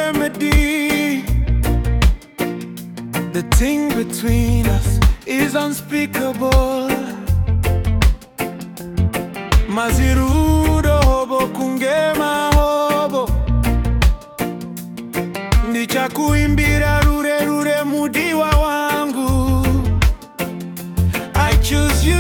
remedy. The thing between us is unspeakable. Mazirudo hobo kungema hobo, ndichakuimbira rure rure mudiwa wangu. I choose you,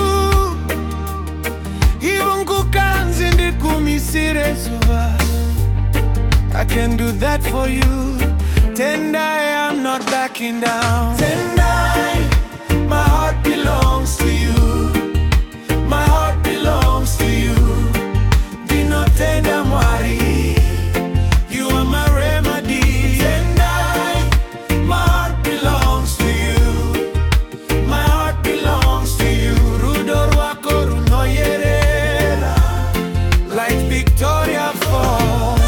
even kukanzi ndikumisire suva. I can do that for you. Tendai, I'm not backing down. Tendai, my heart belongs to you. My heart belongs to you. Dino tenda mwari, you are my remedy. Tendai, my heart belongs to you. My heart belongs to you. Rudo rwako runoyerera, like Victoria Falls.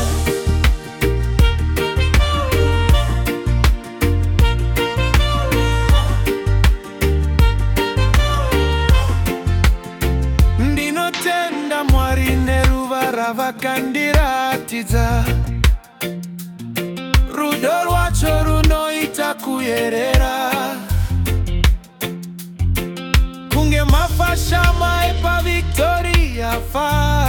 Tenda mwari neruva ravakandiratiza, rudo rwacho runoita kuyerera, kunge mafasha maepa Victoria Falls.